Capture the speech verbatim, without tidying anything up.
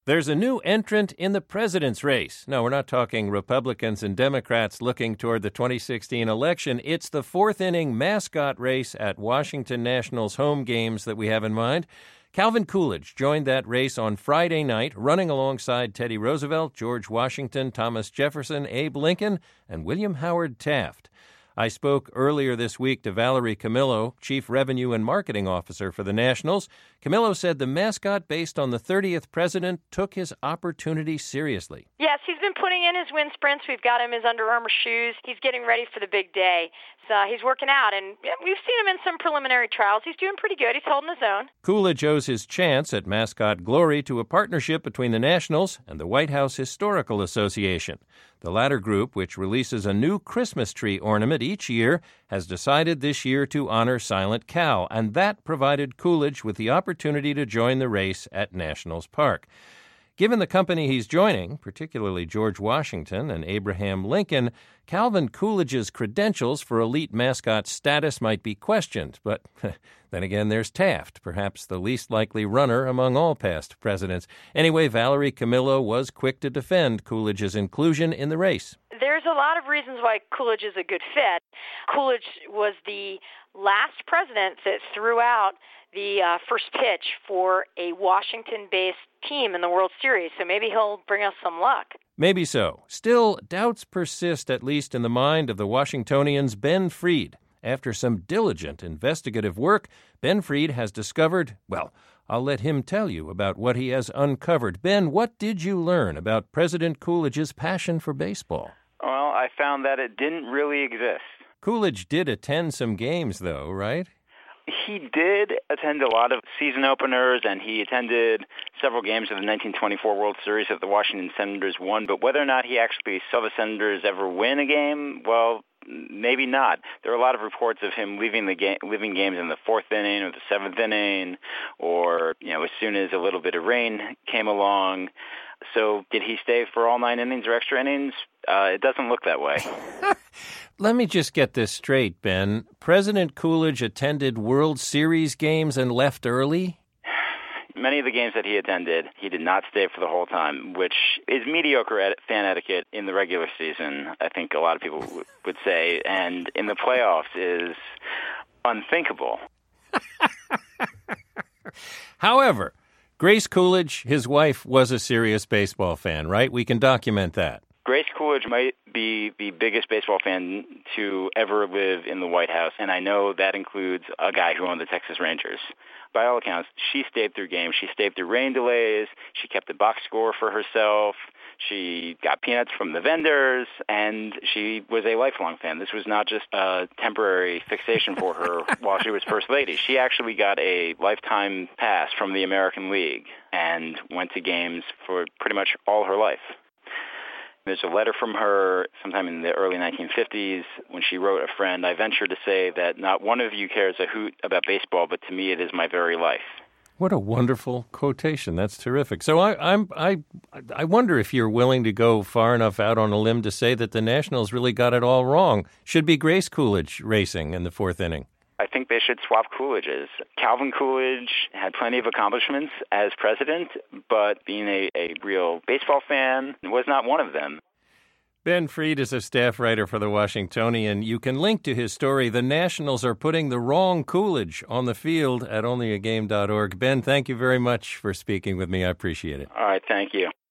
There's a new entrant in the president's race. No, we're not talking Republicans and Democrats looking toward the twenty sixteen election. It's the fourth inning mascot race at Washington Nationals home games that we have in mind. Calvin Coolidge joined that race on Friday night, running alongside Teddy Roosevelt, George Washington, Thomas Jefferson, Abe Lincoln, and William Howard Taft. I spoke earlier this week to Valerie Camillo, Chief Revenue and Marketing Officer for the Nationals. Camillo said the mascot based on the thirtieth president took his opportunity seriously. Yes, he's been putting in his wind sprints. We've got him his Under Armour shoes. He's getting ready for the big day. So he's working out, and we've seen him in some preliminary trials. He's doing pretty good. He's holding his own. Coolidge owes his chance at mascot glory to a partnership between the Nationals and the White House Historical Association. The latter group, which releases a new Christmas tree ornament each year, has decided this year to honor Silent Cal, and that provided Coolidge with the opportunity to join the race at Nationals Park. Given the company he's joining, particularly George Washington and Abraham Lincoln, Calvin Coolidge's credentials for elite mascot status might be questioned. But then again, there's Taft, perhaps the least likely runner among all past presidents. Anyway, Valerie Camillo was quick to defend Coolidge's inclusion in the race. There's a lot of reasons why Coolidge is a good fit. Coolidge was the last president that threw out the uh, first pitch for a Washington-based team in the World Series, so maybe he'll bring us some luck. Maybe so. Still, doubts persist, at least in the mind of the Washingtonian's Ben Freed. After some diligent investigative work, Ben Freed has discovered, well, I'll let him tell you about what he has uncovered. Ben, what did you learn about President Coolidge's passion for baseball? Well, I found that it didn't really exist. Coolidge did attend some games, though, right? He did attend a lot of season openers, and he attended several games of the nineteen twenty-four World Series that the Washington Senators won. But whether or not he actually saw the Senators ever win a game, well, maybe not. There are a lot of reports of him leaving the game, leaving games in the fourth inning or the seventh inning, or you know, as soon as a little bit of rain came along. So did he stay for all nine innings or extra innings? Uh, it doesn't look that way. Let me just get this straight, Ben. President Coolidge attended World Series games and left early? Many of the games that he attended, he did not stay for the whole time, which is mediocre ed- fan etiquette in the regular season, I think a lot of people w- would say, and in the playoffs is unthinkable. However, Grace Coolidge, his wife, was a serious baseball fan, right? We can document that. Grace Coolidge might be the biggest baseball fan to ever live in the White House, and I know that includes a guy who owned the Texas Rangers. By all accounts, she stayed through games. She stayed through rain delays. She kept a box score for herself. She got peanuts from the vendors, and she was a lifelong fan. This was not just a temporary fixation for her while she was First Lady. She actually got a lifetime pass from the American League and went to games for pretty much all her life. There's a letter from her sometime in the early nineteen fifties when she wrote a friend, "I venture to say that not one of you cares a hoot about baseball, but to me it is my very life." What a wonderful quotation. That's terrific. So I, I'm, I, I wonder if you're willing to go far enough out on a limb to say that the Nationals really got it all wrong. Should be Grace Coolidge racing in the fourth inning. I think they should swap Coolidges. Calvin Coolidge had plenty of accomplishments as president, but being a, a real baseball fan was not one of them. Ben Freed is a staff writer for the Washingtonian. You can link to his story, "The Nationals Are Putting the Wrong Coolidge on the Field," at only a game dot org. Ben, thank you very much for speaking with me. I appreciate it. All right, thank you.